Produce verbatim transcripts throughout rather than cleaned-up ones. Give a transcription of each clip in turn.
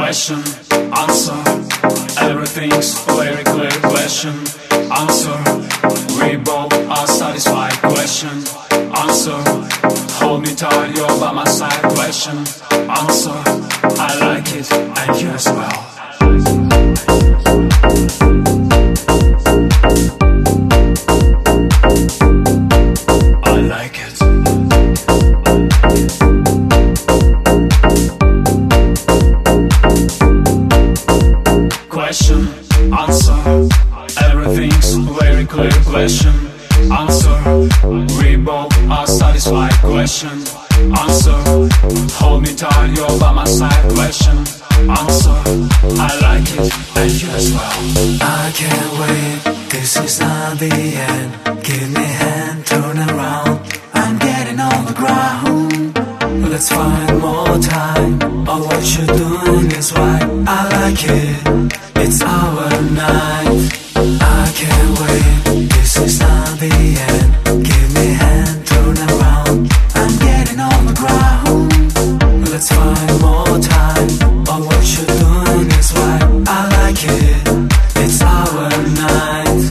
Question, answer, everything's very clear. Question, answer, we both are satisfied. Question, answer, hold me tight, you're by my side. Question, answer, I like it and you as well. I like it. Question, answer, everything's very clear. Question, answer, we both are satisfied. Question, answer, hold me tight, you're by my side. Question, answer, I like it and you as well. I can't wait, this is not the end. Give me a hand, turn around, I'm getting on the ground. Let's find more time, all what you're doing is right. I like it, it's our night. I can't wait, this is not the end. Give me a hand, turn around, I'm getting on the ground. Let's find more time, all what you're doing is right. I like it, it's our night.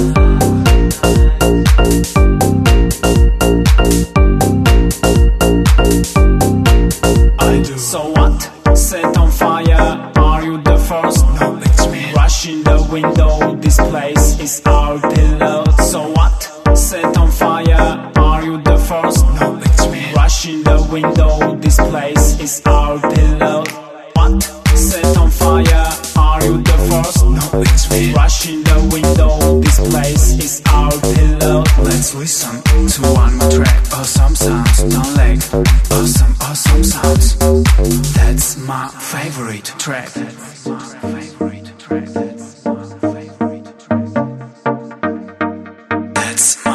I do. So what? Set on fire, are you the first? No, it's me. Rush in the window, this place is our pillow. So what? Set on fire, are you the first? No, it's me. Rush in the window, this place is our pillow. What? Set on fire, are you the first? No, it's me. Rush in the window, this place is our pillow. Let's listen to one more track. Awesome sounds, don't lag. Awesome, awesome sounds. That's my favorite track. That's my favorite track. That's my favorite track. That's my